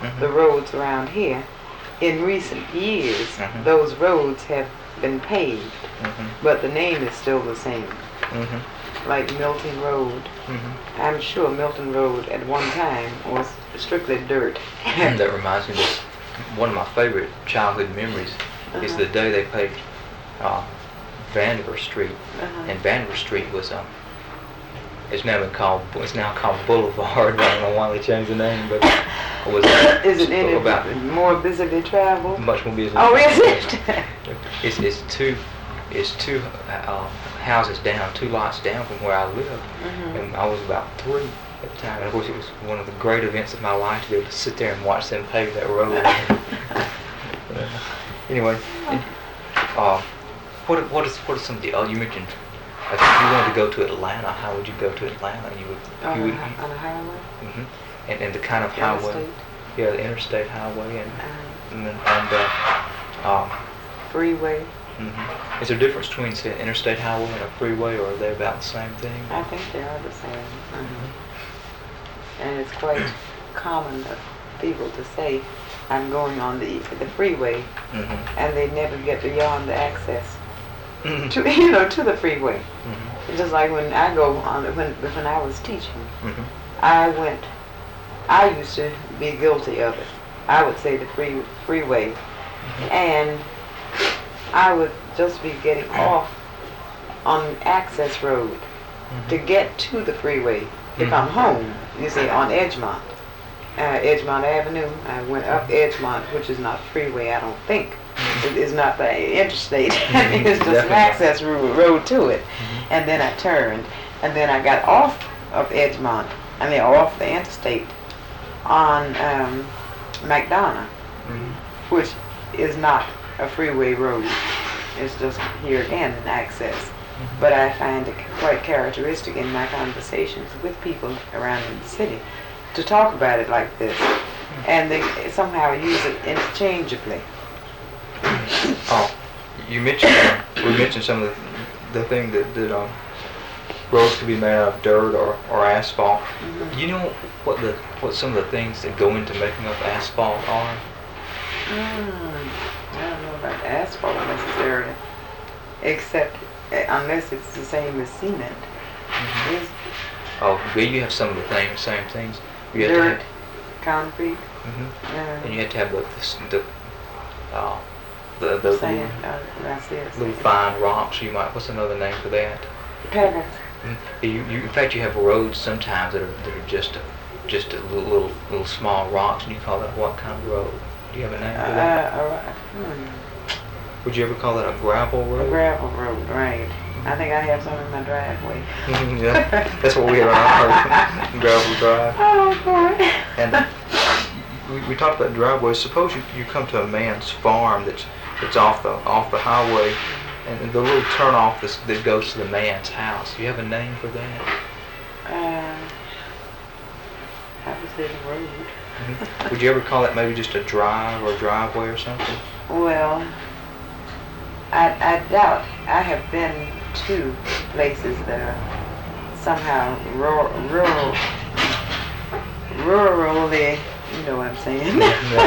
the roads around here. In recent years, those roads have been paved, but the name is still the same. Like Milton Road. I'm sure Milton Road at one time was strictly dirt. That reminds me of one of my favorite childhood memories is the day they paved Vandiver Street, and Vandiver Street was it's now called Boulevard. I don't know why they changed the name, but it was is it any more busily traveled? Much more busy. Oh, is it? It's two houses down, 2 lots down from where I live, and I was about 3 at the time. And of course, it was one of the great events of my life to be able to sit there and watch them pave that road. Anyway, what are some of the you mentioned if you wanted to go to Atlanta, how would you go to Atlanta? On a highway. And the kind of highway, the interstate highway and freeway. Is there a difference between, say, an interstate highway and a freeway, or are they about the same thing? I think they are the same. And it's quite common for people to say, I'm going on the freeway, and they never get beyond the access to the freeway. Just like when I go on, when I was teaching, I used to be guilty of it. I would say the freeway, and I would just be getting off on Access Road to get to the freeway to come home. You see, on Edgemont Avenue. I went up Edgemont, which is not freeway, I don't think. It is not the interstate. It's just an access road to it. And then I turned, and then I got off of Edgemont, off the interstate on McDonough, which is not a freeway road. It's just here again an access. But I find it quite characteristic in my conversations with people around in the city to talk about it like this, and they somehow use it interchangeably. We mentioned some of the thing that roads could be made out of dirt or asphalt. You know what some of the things that go into making up asphalt are? I don't know about asphalt necessarily, except unless it's the same as cement. You have some of the same things. You dirt, concrete. And you have to have the sand, little fine rocks. What's another name for that? Pebbles. In fact, you have roads sometimes that are just a little small rocks, and you call that what kind of road? Do you have a name for that? Would you ever call that a gravel road? A gravel road, right. I think I have some in my driveway. Yeah, that's what we have on our gravel drive. Oh, boy. And we talked about driveways. Suppose you come to a man's farm that's off the highway, and the little turnoff that goes to the man's house. Do you have a name for that? I would say the road. Would you ever call it maybe just a drive or a driveway or something? Well, I doubt. I have been to places that are somehow rurally, you know what I'm saying?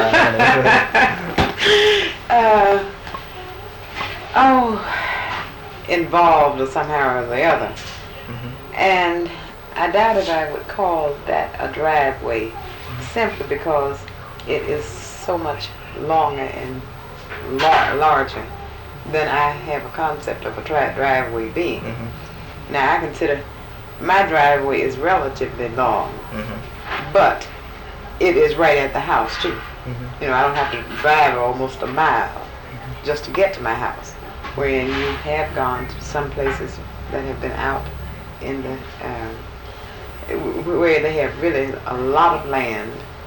Involved or somehow or the other. And I doubt if I would call that a driveway, simply because it is so much longer and larger than I have a concept of a driveway being. Now, I consider my driveway is relatively long, but it is right at the house too. I don't have to drive almost a mile just to get to my house. Wherein you have gone to some places that have been out in the where they have really a lot of land